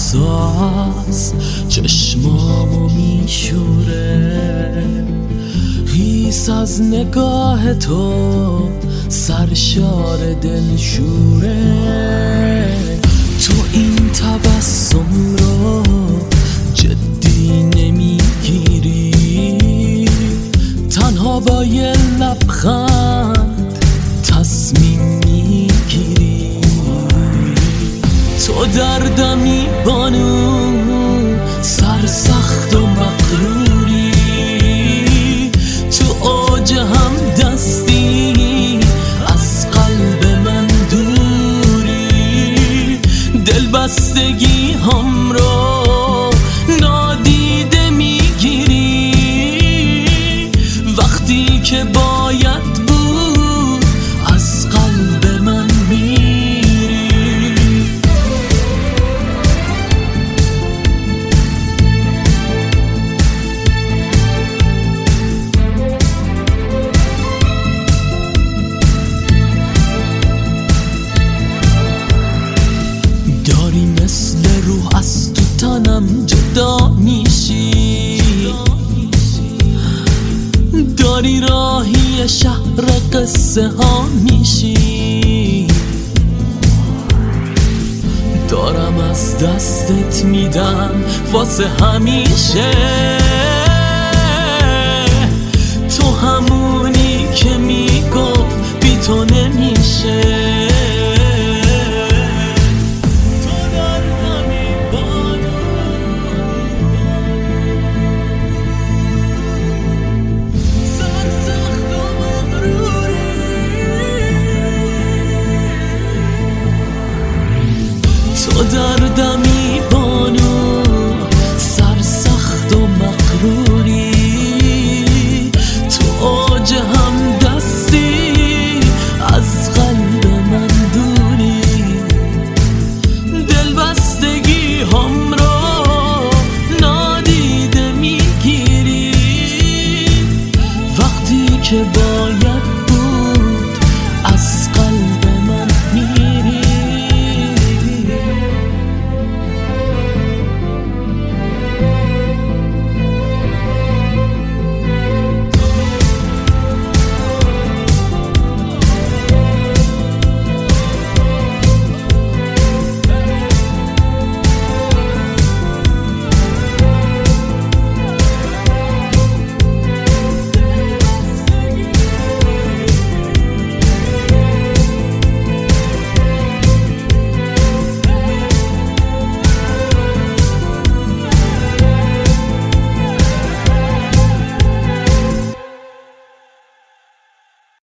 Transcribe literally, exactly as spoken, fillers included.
ساز چشمامو میشوره، حیث از نگاه تو سرشار دلشوره. تو این تبسم رو جدی نمیگیری، تنها با یه لبخند تصمیم میگیری. تو دردمی بانو سرسخت و مغروری، تو اوج هم دستی از قلب من دوری. دلبستگی هم رو نادیده میگیری، وقتی که باید بود از قلب من میری. داری مثل روح از تو تنم جدا میشی، داری راهی شهر قصه ها میشی. دارم از دستت میدم واسه همیشه، تو همونی که میگفت بی تو نمیشه.